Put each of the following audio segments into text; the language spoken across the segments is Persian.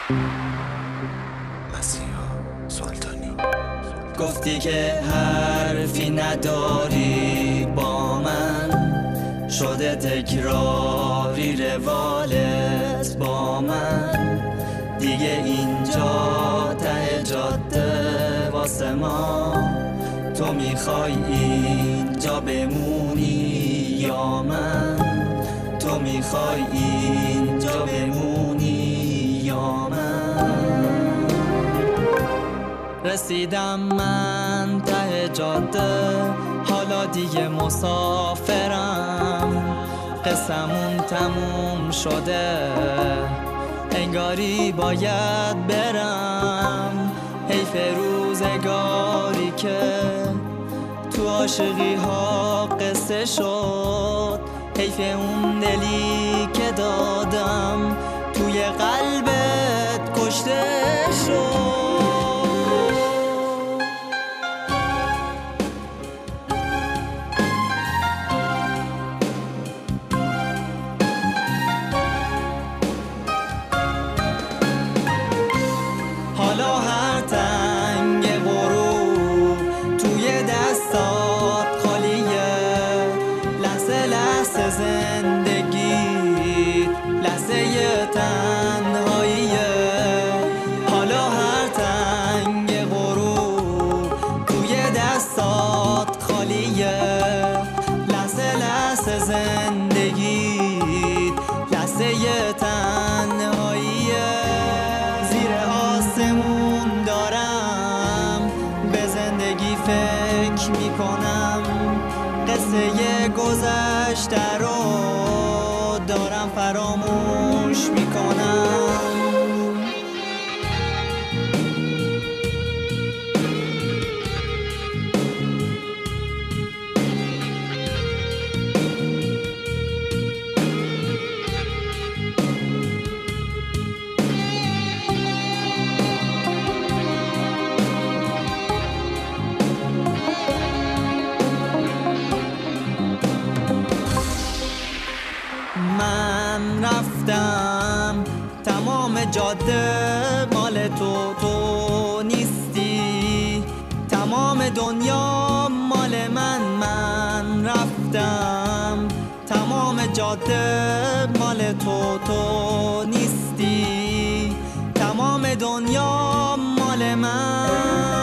مسیحا سلطانی. گفتی که حرفی نداری با من، شده تکراری روالت با من. دیگه اینجا ته جاده واسه ما، تو میخوای اینجا بمونی یا من؟ تو میخوای اینجا بمونی یا من؟ رسیدم من ته جاده، حالا دیگه مسافرم. قصمون تموم شده، انگاری باید برم. حیف روزگاری که تو عاشقی ها قصه شد، حیف اون دلی که دادم توی قلبت کشته شد. حالا هر تنگ غروب توی دستات خالیه، لحظه لحظه زندگی، لحظه تنهاییه. حالا هر تنگ غروب توی دستات خالیه، لحظه لحظه زندگی، لحظه تنهاییه. زیر آسمون دارم به زندگی فکر میکنم، قصه گذشته رو دارم فراموش میکنم. من رفتم تمام جاده مال تو، تو نیستی. تمام دنیا مال من رفتم تمام جاده مال تو، تو نیستی. تمام دنیا مال من.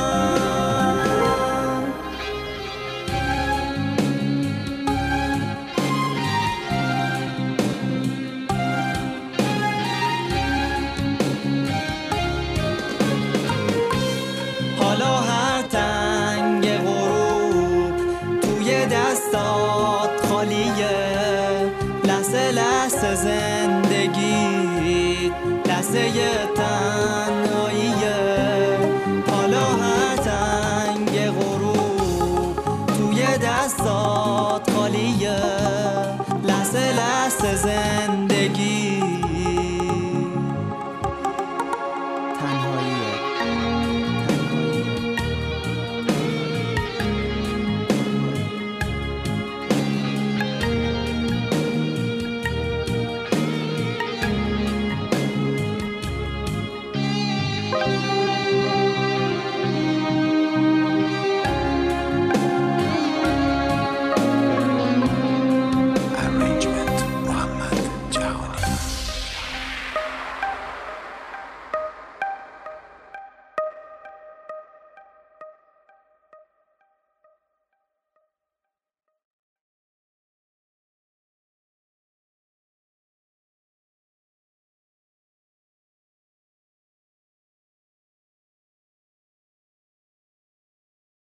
حالا هر تنگ غروب توی دستات خالیه، لحظه لحظه زندگی، لحظه تنهاییه.